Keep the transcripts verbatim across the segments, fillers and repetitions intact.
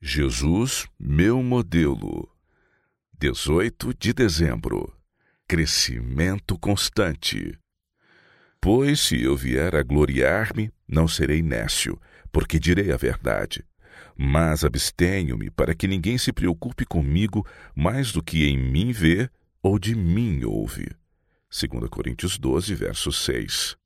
Jesus, meu modelo. dezoito de dezembro. Crescimento constante. Pois se eu vier a gloriar-me, não serei nécio, porque direi a verdade. Mas abstenho-me para que ninguém se preocupe comigo mais do que em mim vê ou de mim ouve. dois Coríntios doze, verso seis.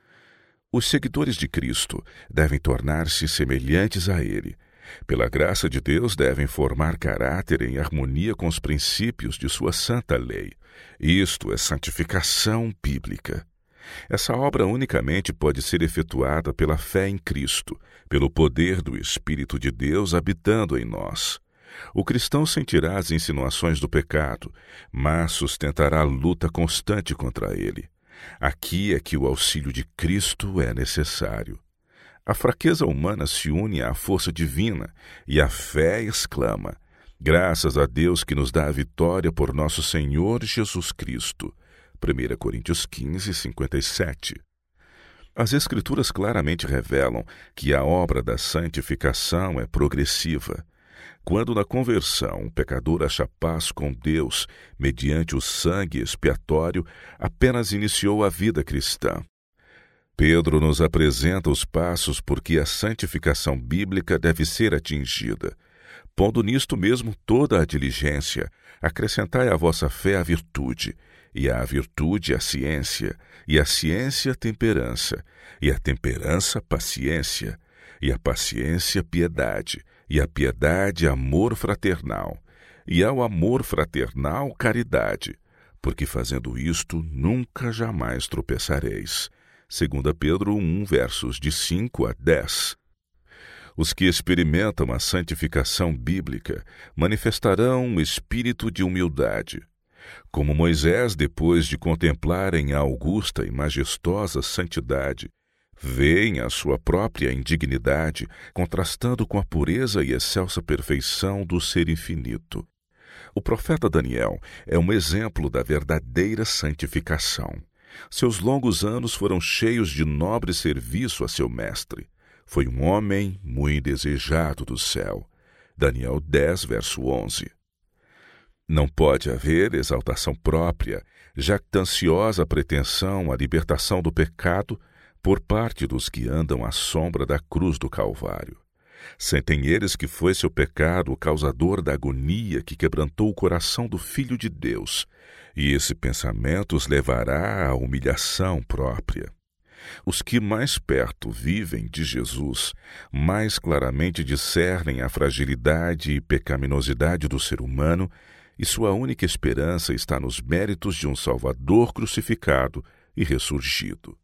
Os seguidores de Cristo devem tornar-se semelhantes a Ele. Pela graça de Deus, devem formar caráter em harmonia com os princípios de sua santa lei. Isto é santificação bíblica. Essa obra unicamente pode ser efetuada pela fé em Cristo, pelo poder do Espírito de Deus habitando em nós. O cristão sentirá as insinuações do pecado, mas sustentará a luta constante contra ele. Aqui é que o auxílio de Cristo é necessário. A fraqueza humana se une à força divina e a fé exclama: graças a Deus que nos dá a vitória por nosso Senhor Jesus Cristo. primeira Coríntios quinze, cinquenta e sete. As Escrituras claramente revelam que a obra da santificação é progressiva. Quando na conversão o pecador acha paz com Deus mediante o sangue expiatório, apenas iniciou a vida cristã. Pedro nos apresenta os passos por que a santificação bíblica deve ser atingida. Pondo nisto mesmo toda a diligência, acrescentai à vossa fé a virtude, e à virtude a ciência, e a ciência a temperança, e a temperança paciência, e a paciência piedade, e a piedade amor fraternal, e ao amor fraternal caridade, porque fazendo isto nunca jamais tropeçareis. dois Pedro um, versos de cinco a dez. Os que experimentam a santificação bíblica manifestarão um espírito de humildade. Como Moisés, depois de contemplarem a augusta e majestosa santidade, veem a sua própria indignidade, contrastando com a pureza e excelsa perfeição do Ser infinito. O profeta Daniel é um exemplo da verdadeira santificação. Seus longos anos foram cheios de nobre serviço a seu mestre. Foi um homem muito desejado do céu. Daniel dez, verso onze. Não pode haver exaltação própria, jactanciosa pretensão à libertação do pecado por parte dos que andam à sombra da cruz do Calvário. Sentem eles que foi seu pecado o causador da agonia que quebrantou o coração do Filho de Deus, e esse pensamento os levará à humilhação própria. Os que mais perto vivem de Jesus, mais claramente discernem a fragilidade e pecaminosidade do ser humano, e sua única esperança está nos méritos de um Salvador crucificado e ressurgido.